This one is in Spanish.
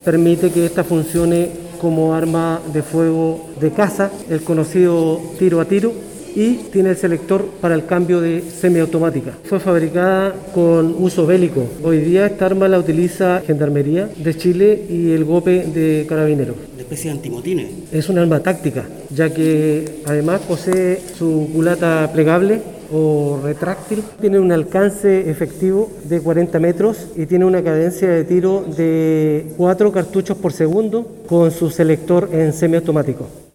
Permite que esta funcione como arma de fuego de caza, el conocido tiro a tiro, y tiene el selector para el cambio de semiautomática. Fue fabricada con uso bélico. Hoy día esta arma la utiliza Gendarmería de Chile y el GOPE de Carabineros. ¿Una especie de antimotines? Es un arma táctica, ya que además posee su culata plegable o retráctil, tiene un alcance efectivo de 40 metros y tiene una cadencia de tiro de 4 cartuchos por segundo con su selector en semiautomático.